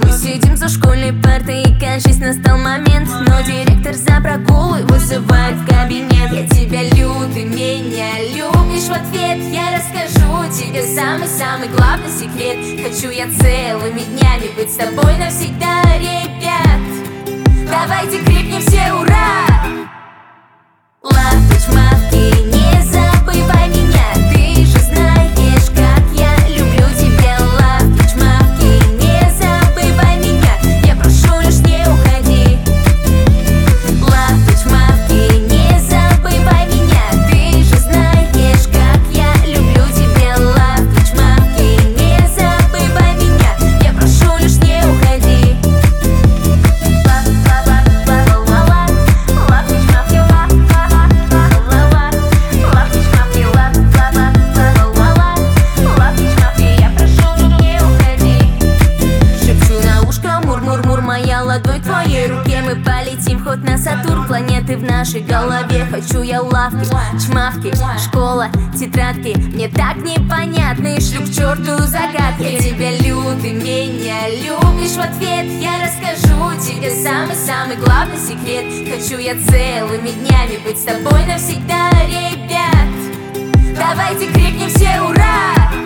Мы сидим за школьной партой и, кажись, настал момент. Но директор за прогулы вызывает в кабинет. Я тебя люблю, ты меня любишь. В ответ я расскажу тебе самый-самый главный секрет. Хочу я целыми днями быть с тобой навсегда, ребят. Давайте крикнем все ура! Лавки-чмавки, не забывай меня. Ты же знаешь, как я люблю тебя. Лавки-чмавки, не забывай меня. Я прошу лишь не уходи. Лавки-чмавки, не забывай меня. Ты же знаешь, как я люблю тебя. Лавки-чмавки, не забывай меня. Я прошу лишь не уходи. Моя ладонь в твоей руке, мы полетим хоть на Сатурн. Планеты в нашей голове. Хочу я лавки, чмавки, школа, тетрадки. Мне так непонятны, шлю к черту загадки. Я тебя люблю, ты меня любишь. В ответ я расскажу тебе самый-самый главный секрет. Хочу я целыми днями быть с тобой навсегда, ребят. Давайте крикнем все ура!